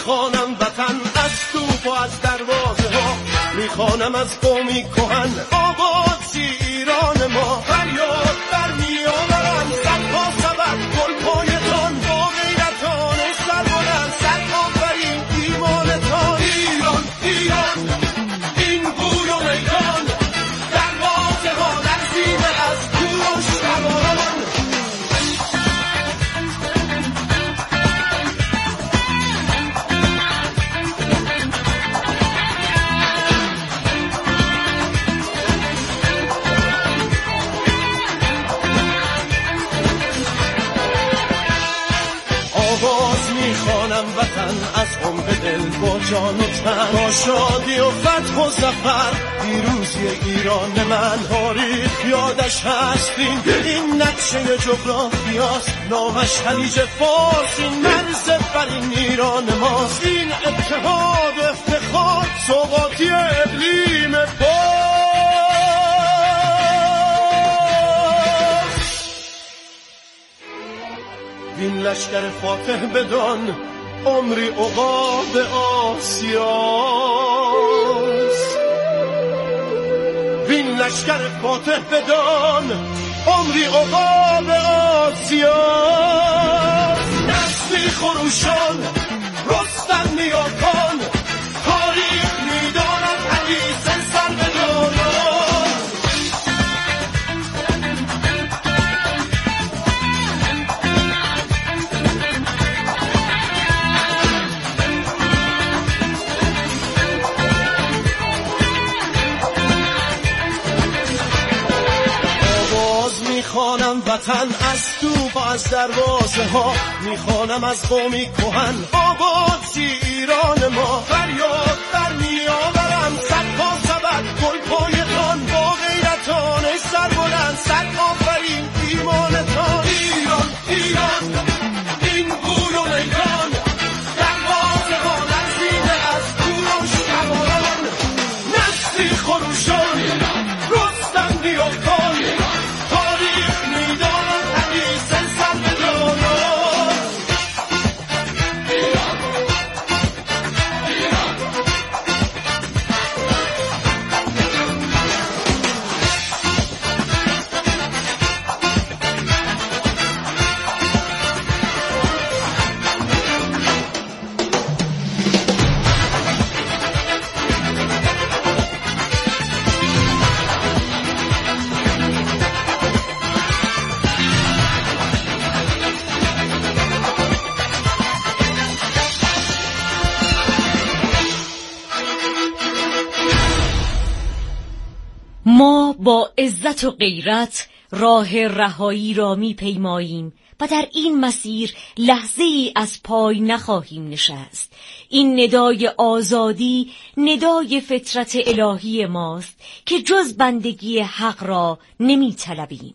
میخوانم وطن از توپ و از دروازه ها، میخوانم از قومی کهن آغازی ایران ما. فریاد در میآورم صدها سبب گل پایتان، با غیرتان سر بلند صد آفرین ایمانتان. ایران ایران این گور و میدان، دروازه ها لرزیده از کشتگان. میخوانم وطن از عمق دل با جان و تن، با شادی و فتح و ظفر پیروزی ایران من. تاریخ یادش هستیم این نقشه جغرافیاست، نامش خلیج فارس این مرز بر این ایران ماست. این اتحاد و افتخار سوغاتی اقلیم پاک. این لشکر فاتح بدان عمری عقاب آسیاست. این لشکر فاتح بدان عمری عقاب آسیاست. نسلی خروشان رستم نیاکان، تاریخ میداند حدیث سر به داران. میخوانم وطن از توپ و از دروازه ها، میخوانم از قومی کهن آغازی ایران ما. فریاد در میآورم صدها سبب گل پایتان، با غیرتان سر بلند صد آفرین ایمانتان. ایران ایران این گور و میدان، دروازه ها لرزیده از کشتگان. نسلی خروشان رستم نیاکان، ما با عزت و غیرت راه رهایی را می‌پیماییم و در این مسیر لحظه‌ای از پای نخواهیم نشست. این ندای آزادی ندای فطرت الهی ماست که جز بندگی حق را نمی‌طلبیم.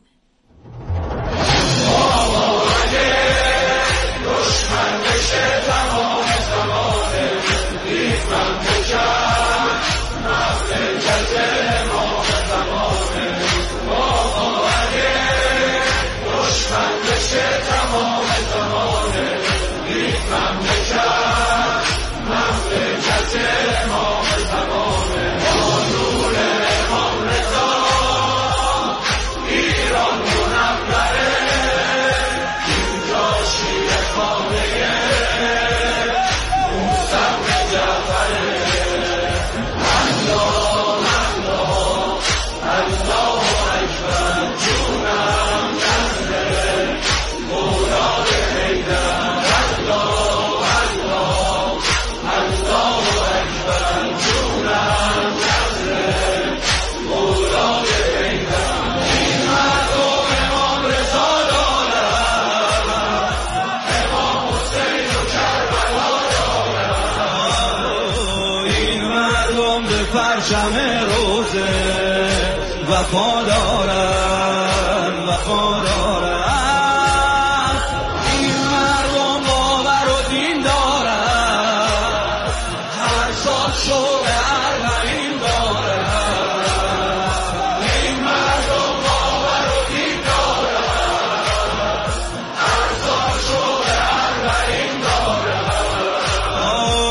پرچم روزه وفادارم وفادارم، این مردم باور و دین دارم، هر سال شوق اربعین دارم. این مردم باور و دین دارم، هر سال شوق اربعین دارم.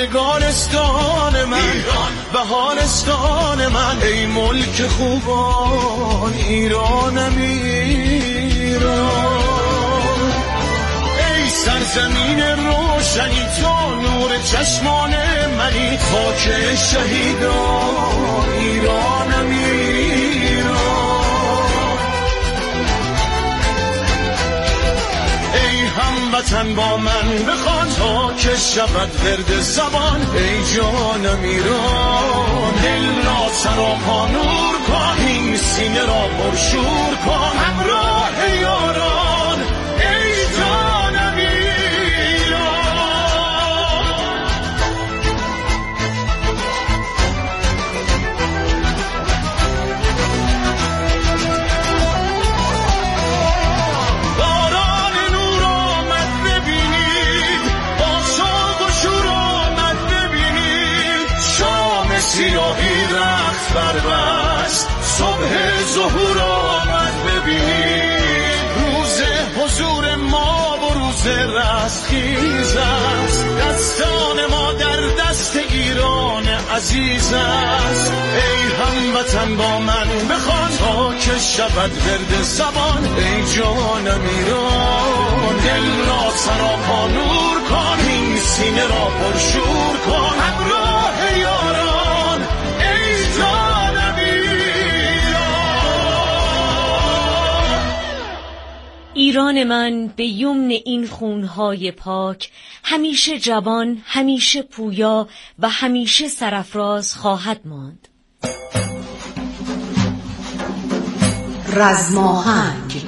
یگانستان من، بهارستان من، ای ملک خوبان ایرانم ایران. ای سرزمین روشنی تو نور چشمان منی، خاک شهیدان ایرانم ایران. ای هموطن با من بخوان تا که شود ورد زبان، ای جانم ایران. دل را سراپا نور کن، این سینه را پرشور کن، همراه یاران ای جانم ایران. باران نور آمد ببینید، با شوق و شور آمد ببینید، شام سیاهی رخت بربست، صبح ظهور آمد ببینید. روز حضور ما و روز رستخیز است، دستان ما در دست ایران عزیز است. ای هموطن با من بخوان تا که شود ورد زبان، ای جانم ایران. دل را سراپا نور کن، این سینه را پرشور کن، همراه یاران ای جانم ایران من به یمن این خونهای پاک همیشه جوان، همیشه پویا و همیشه سرافراز خواهد ماند. رزم‌آهنگ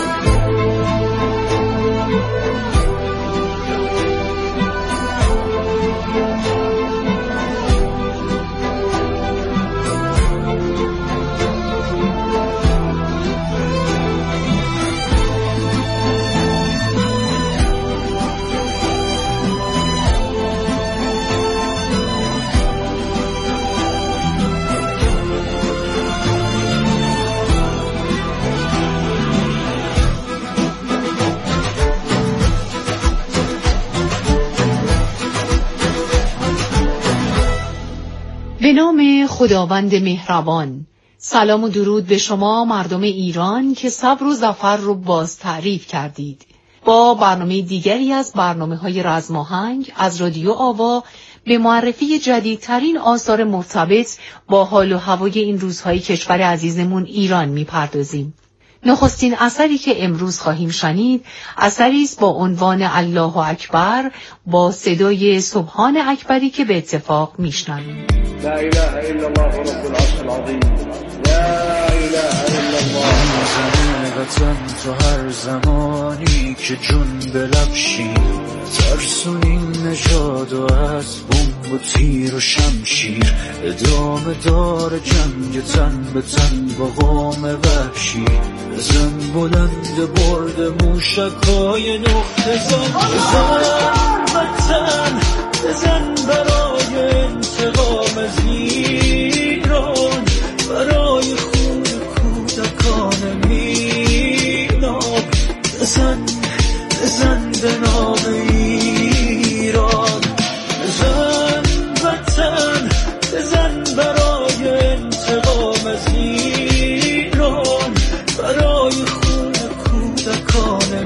به نام خداوند مهربان. سلام و درود به شما مردم ایران که صبر و ظفر رو باز تعریف کردید. با برنامه دیگری از برنامه‌های رزم‌آهنگ از رادیو آوا به معرفی جدیدترین آثار مرتبط با حال و هوای این روزهای کشور عزیزمون ایران می‌پردازیم. نخستین اثری که امروز خواهیم شنید اثری است با عنوان الله اکبر با صدای سبحان اکبری که به اتفاق میشنویم. لا اله الا الله رب العرش العظیم، لا اله الا الله. زمین وطن تو هر زمانی که جون بلبشی، ترسونین نژاد و از بمب و تیر و شمشیر، ادامه دار جنگ تن به تن با قوم وحشی. بزن بلند برد موشکای نقطه زن، بزن وطن، بزن برای انتقام از ایران، برای خون کودکان میناب. بزن بزن به نام ایران، بزن وطن، بزن برای انتقام از ایران، برای خون کودکان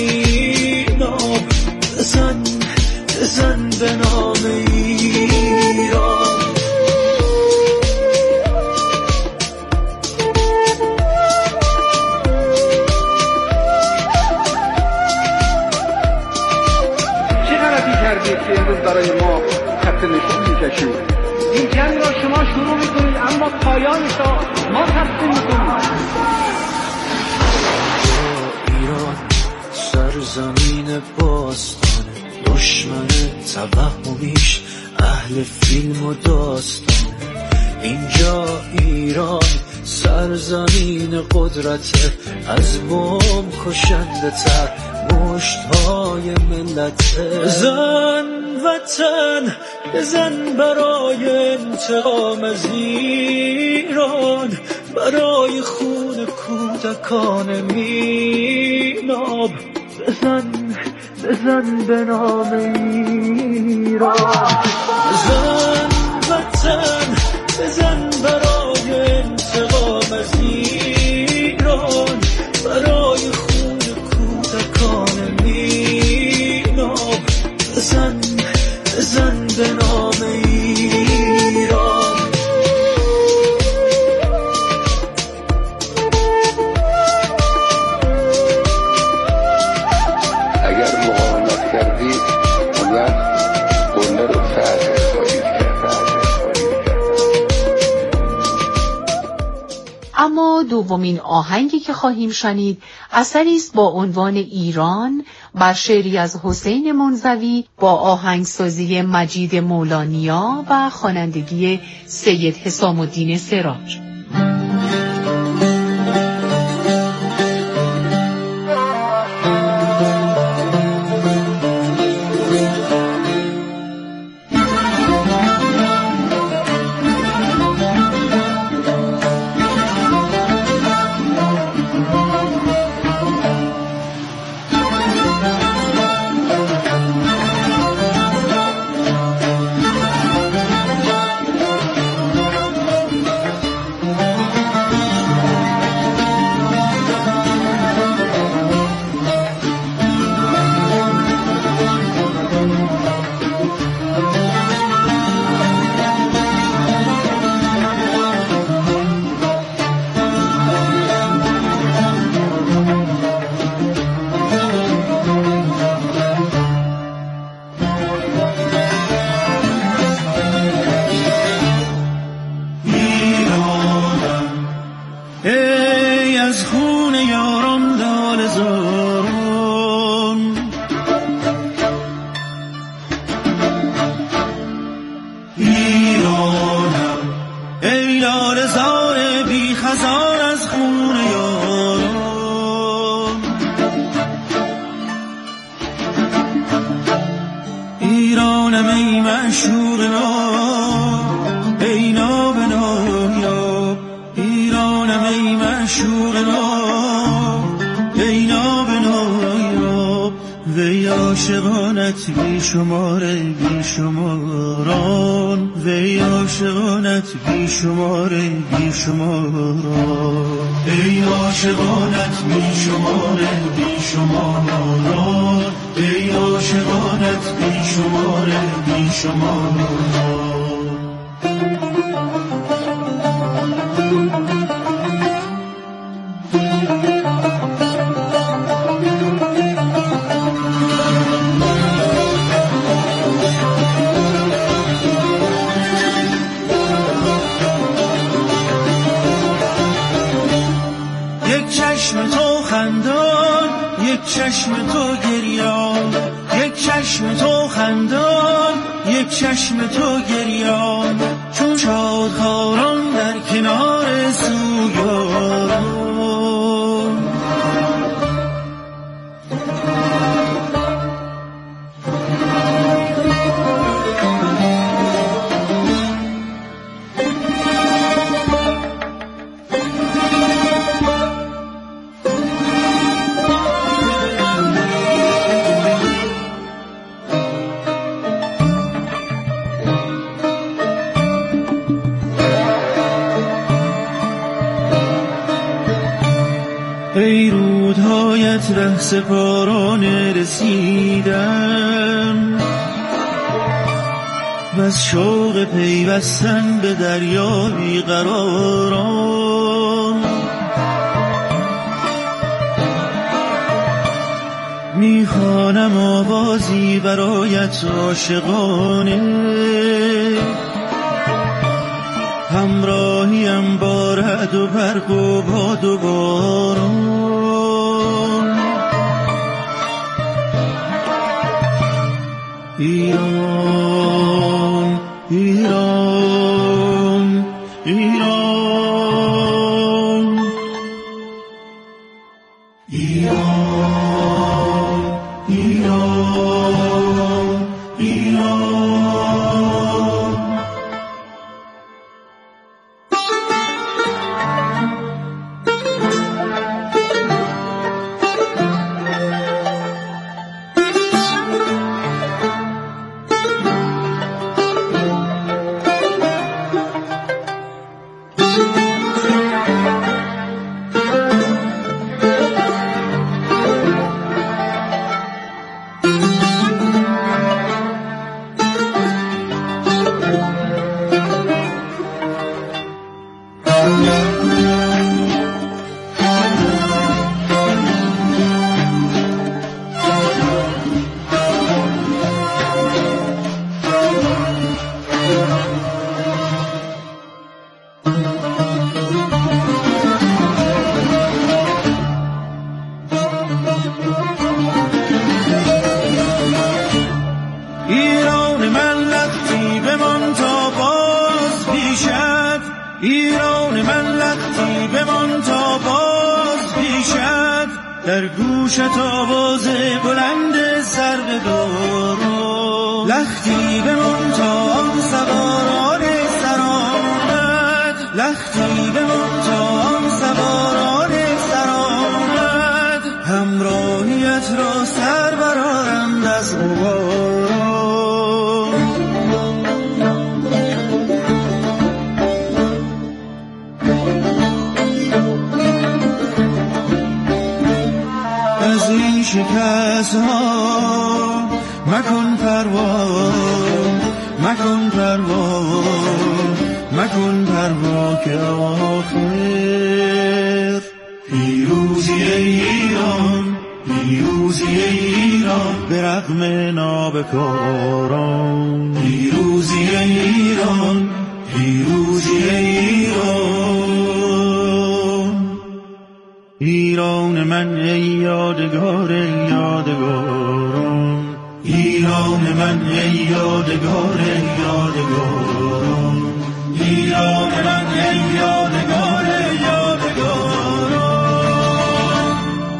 میناب. بزن بزن به نام ایران. چه غلطی کردید که امروز برای ما خط نشون می‌کشید؟ این جنگ را شما شروع می‌کنید اما پایانش را ما تصمیم می‌کنیم. ایران سرزمین باستان، دشمن توهمیش اهل فیلم و داستان. اینجا ایران سرزمین قدرت، از بم کشنده تر مشت‌های ملت. بزن وطن، بزن برای انتقام از ایران، برای خون کودکان میناب. بزن بزن به نام ایران، بزن وطن، بزن برای انتقام از ایران، برای خون کودکان مینا، بزن بزن به نام ایران. اگر مقاومت کردید اون وقت قله رو فتح خواهید کرد. اما دومین آهنگی که خواهیم شنید اثری است با عنوان ایران بر شعری از حسین منزوی با آهنگسازی مجید مولانیا و خوانندگی سید حسام الدین سراج. بی شماره بی شماران، وی عاشقانت بی شماره بی شماران، ای عاشقانت بی شماره بی شماران، ای عاشقانت بی شماره بی شماران. چشم تو گریان، یک چشم تو خندان، یک چشم تو گریان، چون شادخواران در کنار سوگواران. ای رودهایت ره سپارانه رسیدن، و از شوق پیوستن به دریا بیقراران. میخوانم آوازی برایت عاشقانه، همراهیم با رعد و برق و باد و باران. ایران ایران ایران ایران ایران ایران. ایران من لختی بمان تا باز پیشت، ایران من لختی بمان تا باز پیشت، در گوشت آواز بلند سربداران. لختی بمان تا آن سواران سرآمد، لختی بمان تا آن سواران سرآمد، همراهیت را سر برآرند از غبار. از این شکست ها مکن پروا، مکن پروا، مکن پروا که آخر پیروزی ایران، پیروزی ایران به رغم نابکاران. پیروزی ایران، پیروزی ایران. ایران من ای یادگار یادگاران، ایران من ای یادگار یادگاران، ایران من ای یادگار یادگاران.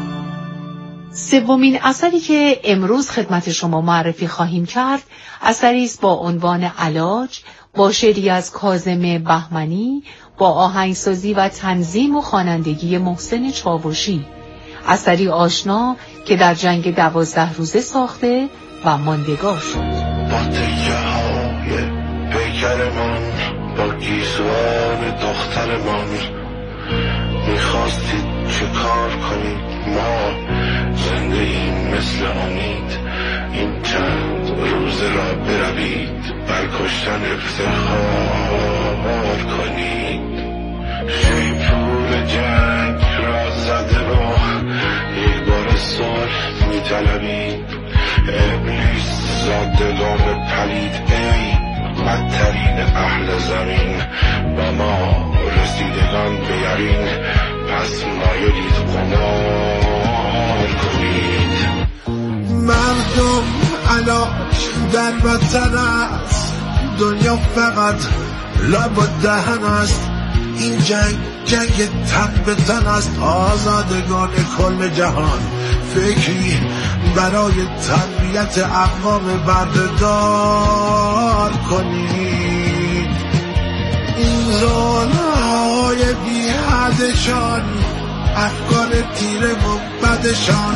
سومین اثری که امروز خدمت شما معرفی خواهیم کرد اثری است با عنوان علاج، با شعری از کاظم بهمنی، با آهنگسازی و تنظیم و خوانندگی محسن چاوشی. اثری آشنا که در جنگ 12 روزه ساخته و ماندگار شد. با تکه های پیکرمان، با گیسوان دخترمان، میخواستید چه کار کنید؟ ما زنده ایم مثل امید، این چند روزه را بروید بر کشتن افتخار کنید. شیپور جنگ را زده و یک بار صلح میطلبید. ابلیس زادگان پلید، ای بدترین اهل زمین، با ما رسیدگان بیارین، پس مایلید قمار کنید. مردم علاج در وطن است، دنیا فقط لب و دهن است. این جنگ تن به تن است، آزادگان کل جهان فکری برای تربیت اقوام بردهدار کنید. این ظلم‌های بی حدشان، افکار تیره منبدشان،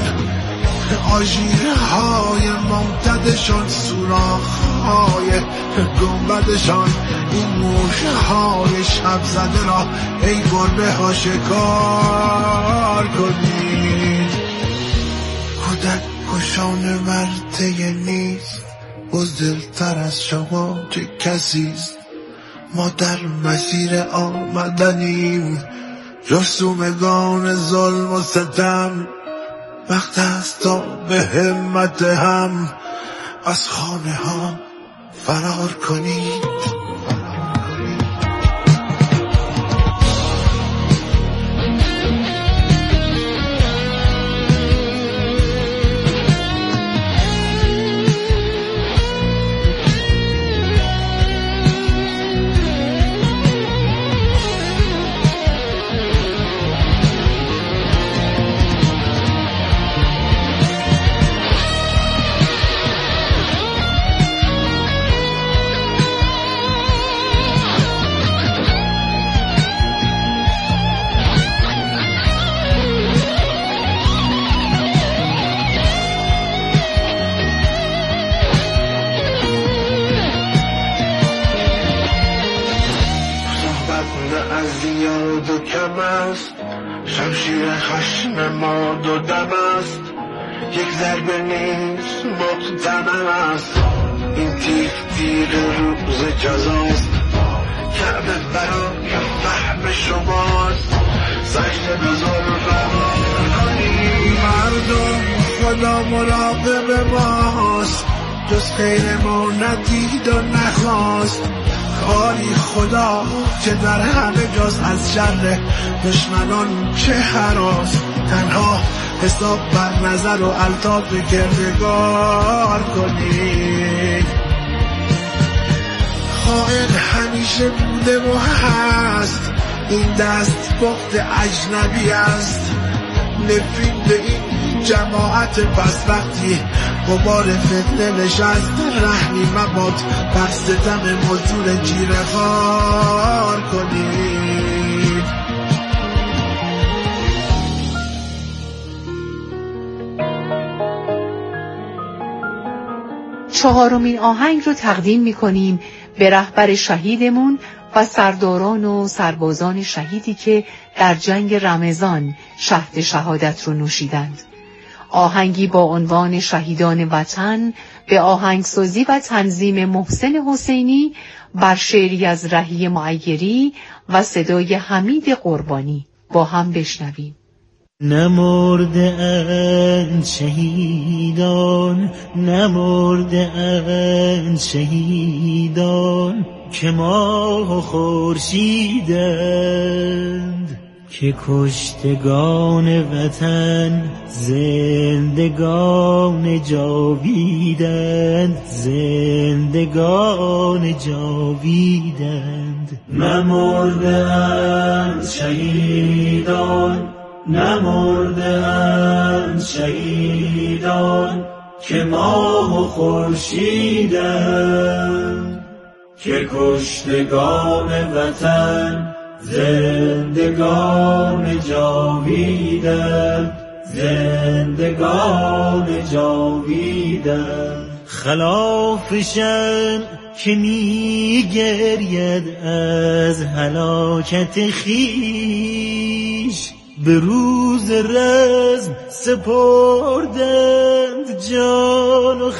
آژیرهای ممتدشان، سوراخ‌های گنبدشان، این موشهای شب زده را ای گربه ها شکار کنید. کودک کشان مرده نیست، بزدلتر از شما چه کسیست. ما در مسیر آمدنیم، جرثومگان ظلم و ستم. وقت است تا به همت هم از خانه ها فرار کنید. شمشیر خشم ما دو دم است، یک ضربه نیست مقتنم است. این تیر روز جزاست، کعبه برای فهم شماست. سجده به ظلم کنید. مردم خدا مراقب ماست، جز خیر ما ندید و نخواست. کاری خدا که در همه جاست، از شر دشمنان چه هراس. تنها حساب بر نظر و الطاف کردگار کنید. خائن همیشه بوده و هست، این دست بخت اجنبی است. نفرین به این جماعت بس وقتی غبار فتنه نشست، رحمی مباد بر ستم مزدور جیره خوار کنید. چهارمین آهنگ رو تقدیم می‌کنیم به رهبر شهیدمون و سرداران و سربازان شهیدی که در جنگ رمضان شهد شهادت رو نوشیدند. آهنگی با عنوان شهیدان وطن به آهنگسازی و تنظیم محسن حسینی بر شعری از رهی معیری و صدای حمید قربانی. با هم بشنویم. نمرده اند شهیدان، نمرده اند شهیدان، که ماه و خورشیدند، که کشتگان وطن زندگان جاویدند، زندگان جاویدند. نمرده اند شهیدان، نمرده اند شهیدان، که ماه و خورشیدند، که کشتگان وطن زندگان جاویدند، زندگان جاویدند. خلافشم که می گرید از هلاکت خویش، به روز رزم سپردند جان و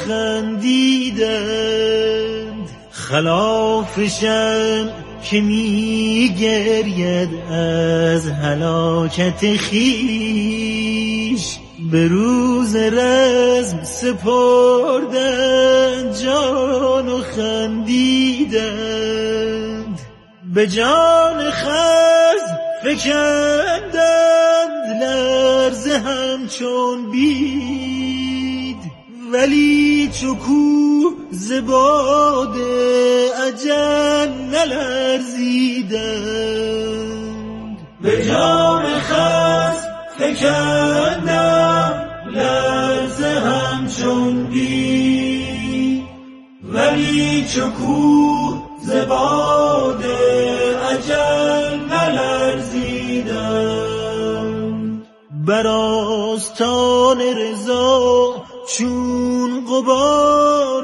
خندیدند. خلافشم که می گرید از هلاکت خویش، به روز رزم سپردند جان و خندیدند. به جان خزم فکندند لرزه همچون بید، ولی چو کوه ز باد اجل نلرزیدند. به جان خصم فکندند لرزه همچون بید، ولی چو کوه ز باد اجل نلرزیدند. بر آستان رضا چون غبار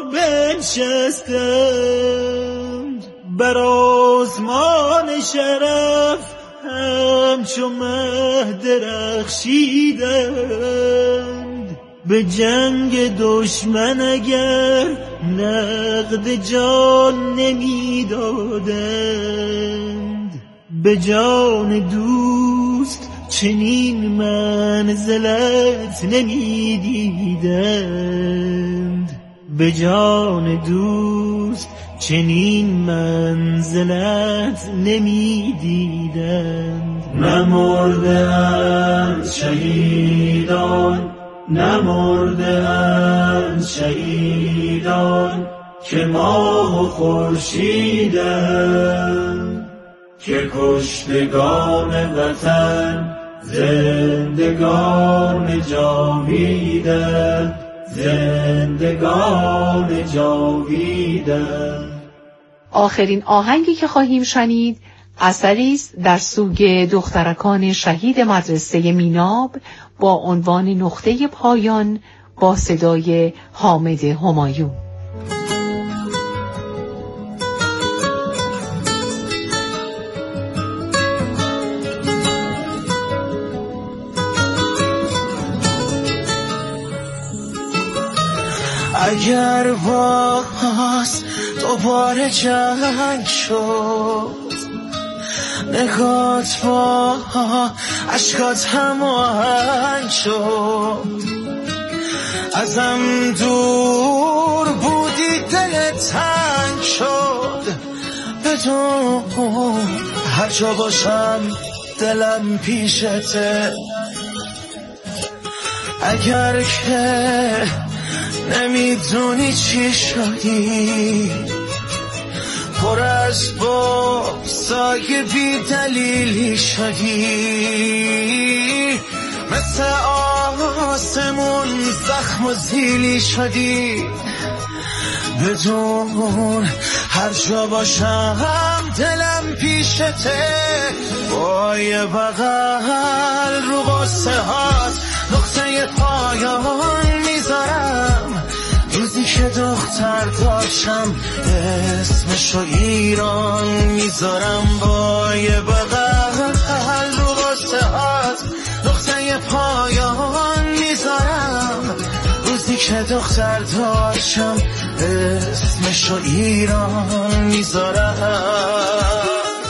بنشستند، بر آسمان شرف همچو مه درخشیدند. به جنگ دشمن اگر نقد جان نمی دادند، به جان دوست چنین منزلت نمی دیدند. به جان دوست چنین منزلت نمی دیدند. نمرده اند شهیدان، نمرده اند شهیدان، که ماه و خورشیدند، که کشتگان وطن زندگان جاویدند، زندگان جاویدند. آخرین آهنگی که خواهیم شنید اثری است در سوگ دخترکان شهید مدرسه میناب با عنوان نقطه پایان با صدای حامد همایون. اگر باز دوباره جنگ شد، نگات با عشقات هماهنگ شد، ازم دور بودی دلت تنگ شد، بدون هر جا باشم دلم پیشته، اگر که نمیدونی چی شدی، پر از بغضای بی دلیلی شدی، مثل آسمون زخم و زیلی شدی، بدون هر جا باشم دلم پیشته، با یه بغل رو قصه هات نقطه پایان میذارم. روزی که دختر داشتم اسمشو ایران میذارم، با یه بغل رو قصه هات نقطه پایان میذارم. روزی که دختر داشتم اسمشو ایران میذارم.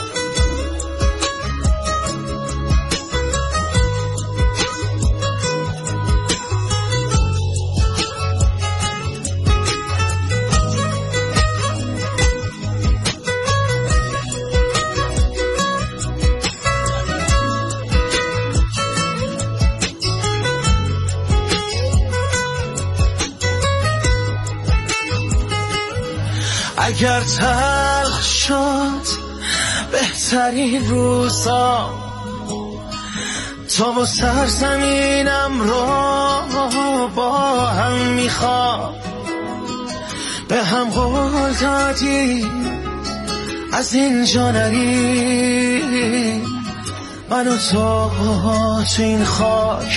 اگر تلخ شد بهترین روزا، تو و سرزمینم رو با هم میخوام، به هم قول دادی از اینجا نریم، من و تو این خاک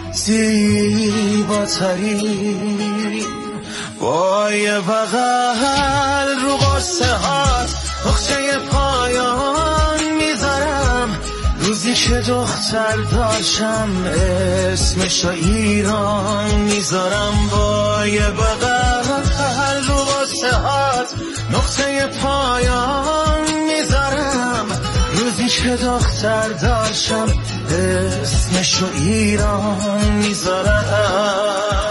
زیباتریم. با یه بغل رو قصه هات نقطه پایان میذارم. روزی که دختر داشتم اسمشو ایران میذارم. با یه بغل رو قصه هات نقطه پایان میذارم. روزی که دختر داشتم اسمشو ایران میذارم.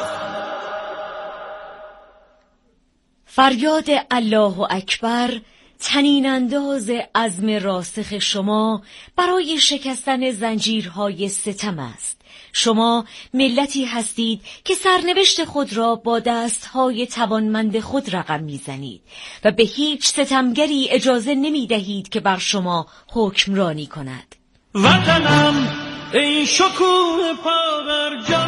فریاد الله اکبر طنین انداز عزم راسخ شما برای شکستن زنجیرهای ستم است. شما ملتی هستید که سرنوشت خود را با دستهای توانمند خود رقم میزنید و به هیچ ستمگری اجازه نمی دهید که بر شما حکمرانی کند. وطنم ای شکوه پا بر جا